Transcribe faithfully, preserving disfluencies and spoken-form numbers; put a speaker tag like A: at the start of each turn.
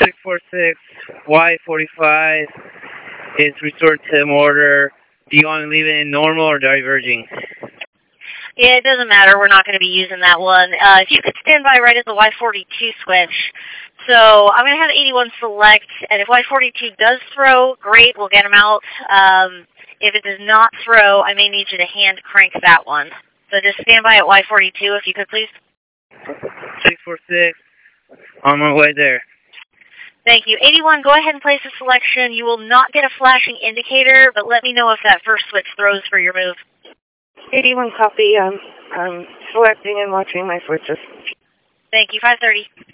A: six four six, Y forty-five is restored to motor. Do you want to leave it in normal or diverging?
B: Yeah, it doesn't matter. We're not going to be using that one. Uh, if you could stand by right at the Y forty-two switch. So I'm going to have eighty-one select, and if Y forty-two does throw, great, we'll get him out. Um, if it does not throw, I may need you to hand crank that one. So just stand by at Y forty-two if you could, please.
A: six four six, on my way there.
B: Thank you. eighty-one, go ahead and place a selection. You will not get a flashing indicator, but let me know if that first switch throws for your move.
C: eighty-one copy. Um, I'm selecting and watching my switches.
B: Thank you. five thirty.